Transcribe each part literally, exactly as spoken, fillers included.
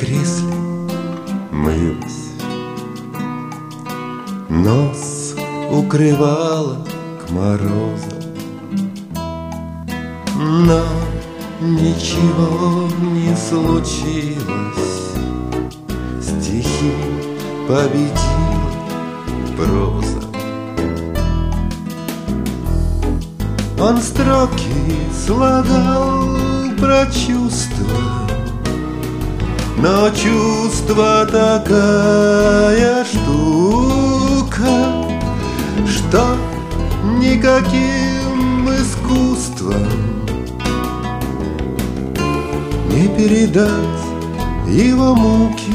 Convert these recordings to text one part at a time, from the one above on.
кресле мылась, нос укрывала к морозам, но ничего не случилось. Стихи победила проза. Он строки слагал про чувства, но чувство такая штука, что никаким искусством не передать его муки.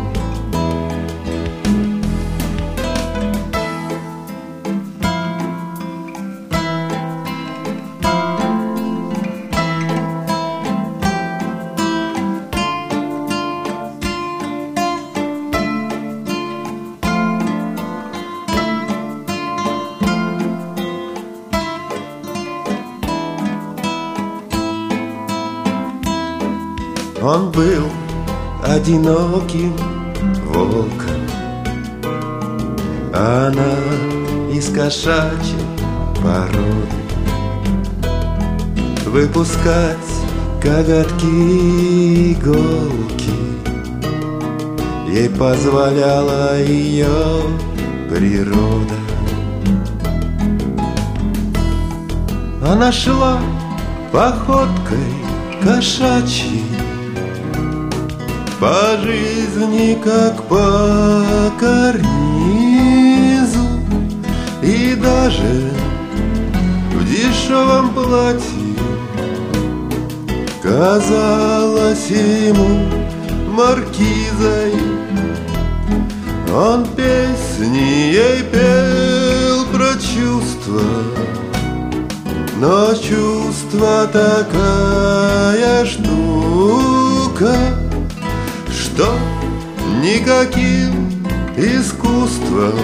Он был одиноким волком, а она из кошачьей породы. Выпускать коготки и иголки ей позволяла ее природа. Она шла походкой кошачьей по жизни, как по карнизу, и даже в дешевом платье казалась ему маркизой. Он песни ей пел про чувства, но чувство такая штука, что никаким искусством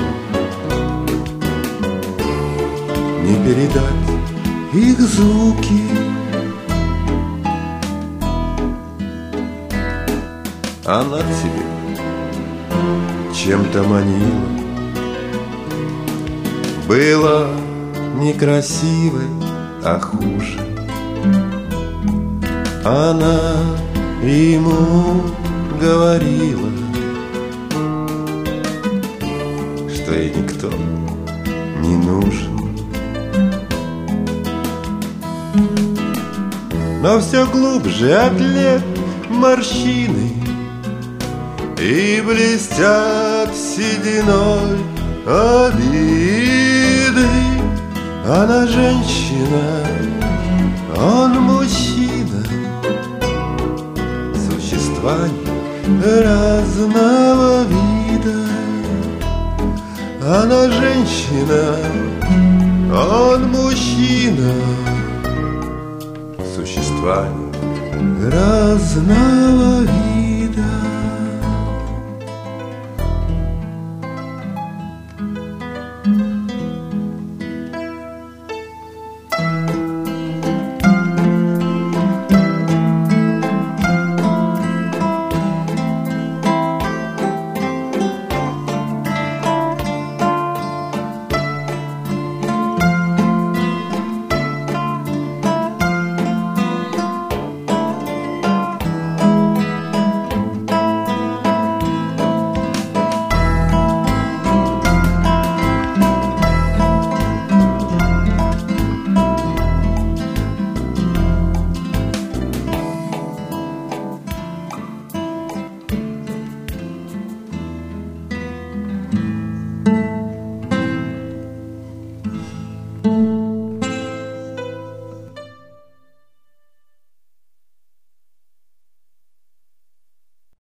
не передать их звуки. Она тебе чем-то манила, была некрасивой, а хуже. Она ему говорила, что ей никто не нужен. Но все глубже от лет морщины и блестят сединой обиды. Она женщина, он мужчина, существа разного вида. Она женщина, он мужчина, существа разного вида.